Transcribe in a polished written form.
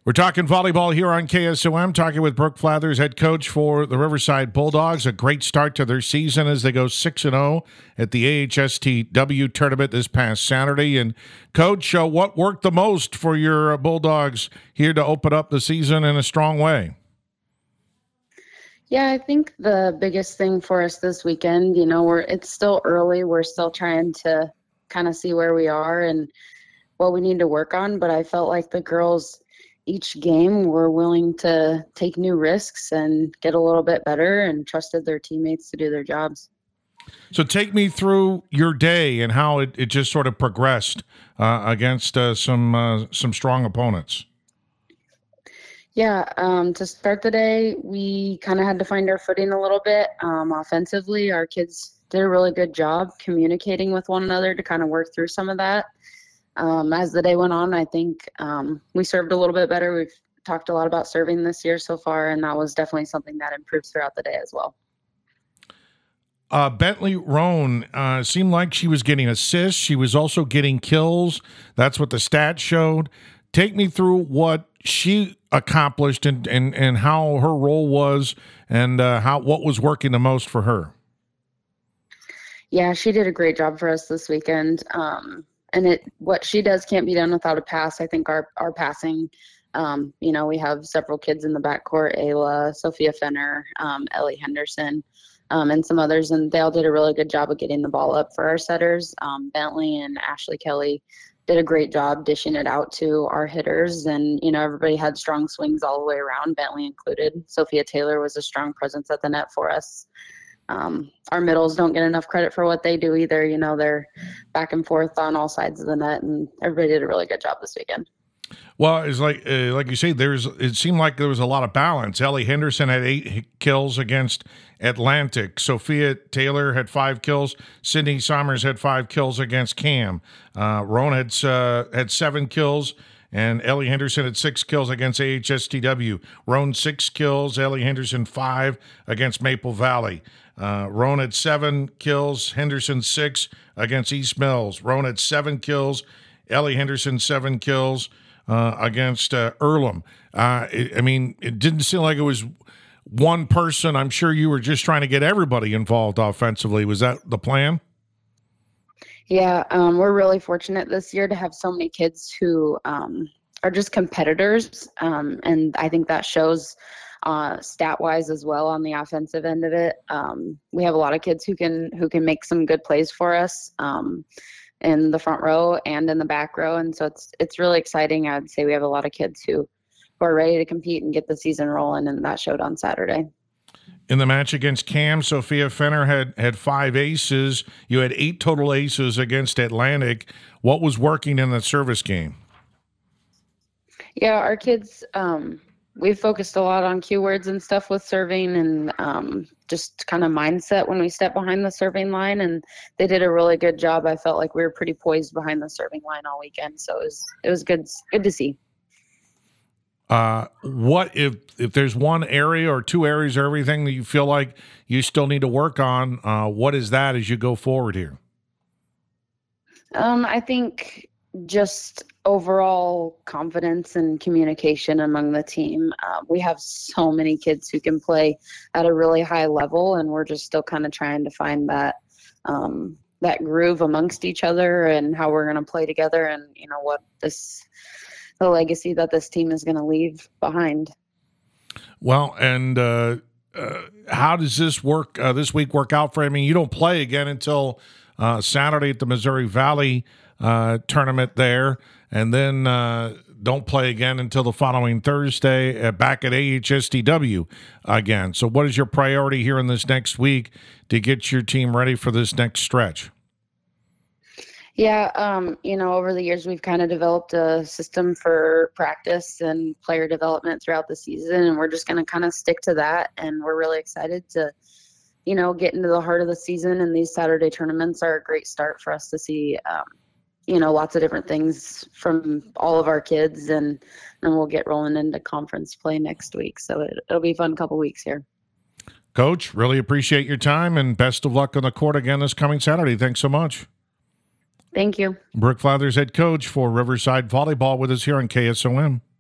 We're talking volleyball here on KSOM, talking with Brooke Flathers, head coach for the Riverside Bulldogs. A great start to their season as they go 6-0 at the AHSTW tournament this past Saturday. And, Coach, what worked the most for your Bulldogs here to open up the season in a strong way? Yeah, I think the biggest thing for us this weekend, it's still early. We're still trying to kind of see where we are and what we need to work on. But I felt like the girls each game were willing to take new risks and get a little bit better and trusted their teammates to do their jobs. So take me through your day and how it just sort of progressed against some strong opponents. Yeah, to start the day, we kind of had to find our footing a little bit. Offensively, our kids did a really good job communicating with one another to kind of work through some of that. As the day went on, I think we served a little bit better. We've talked a lot about serving this year so far, and that was definitely something that improved throughout the day as well. Bentley Roan seemed like she was getting assists. She was also getting kills. That's what the stats showed. Take me through what she accomplished and how her role was and what was working the most for her. Yeah, she did a great job for us this weekend. And what she does can't be done without a pass. I think our passing, we have several kids in the backcourt, Ayla, Sophia Fenner, Ellie Henderson, and some others, and they all did a really good job of getting the ball up for our setters. Bentley and Ashley Kelly did a great job dishing it out to our hitters, and, everybody had strong swings all the way around, Bentley included. Sophia Taylor was a strong presence at the net for us. Our middles don't get enough credit for what they do either. They're back and forth on all sides of the net, and everybody did a really good job this weekend. Well, it's like you say, it seemed like there was a lot of balance. Ellie Henderson had 8 kills against Atlantic. Sophia Taylor had 5 kills. Sydney Somers had 5 kills against Cam. Roan had 7 kills. And Ellie Henderson had 6 kills against AHSTW. Roan 6 kills. Ellie Henderson 5 against Maple Valley. Roan had 7 kills. Henderson 6 against East Mills. Roan had 7 kills. Ellie Henderson 7 kills against Earlham. It didn't seem like it was one person. I'm sure you were just trying to get everybody involved offensively. Was that the plan? Yeah, we're really fortunate this year to have so many kids who are just competitors, and I think that shows stat-wise as well on the offensive end of it. We have a lot of kids who can make some good plays for us in the front row and in the back row, and so it's really exciting. I'd say we have a lot of kids who are ready to compete and get the season rolling, and that showed on Saturday. In the match against Cam, Sophia Fenner had 5 aces. You had 8 total aces against Atlantic. What was working in the service game? Yeah, our kids, we've focused a lot on keywords and stuff with serving and just kind of mindset when we step behind the serving line, and they did a really good job. I felt like we were pretty poised behind the serving line all weekend, so it was good to see. What if there's one area or 2 areas or everything that you feel like you still need to work on? What is that as you go forward here? I think just overall confidence and communication among the team. We have so many kids who can play at a really high level, and we're just still kind of trying to find that groove amongst each other and how we're going to play together, and what the legacy that this team is going to leave behind. Well, and how does this work this week work out for you? I mean, you don't play again until Saturday at the Missouri Valley tournament there, and then don't play again until the following Thursday back at AHSTW again. So what is your priority here in this next week to get your team ready for this next stretch? Yeah, over the years we've kind of developed a system for practice and player development throughout the season, and we're just going to kind of stick to that. And we're really excited to, get into the heart of the season. And these Saturday tournaments are a great start for us to see, lots of different things from all of our kids, and then we'll get rolling into conference play next week. So it'll be a fun couple weeks here. Coach, really appreciate your time, and best of luck on the court again this coming Saturday. Thanks so much. Thank you. Brooke Flathers, head coach for Riverside Volleyball, with us here on KSOM.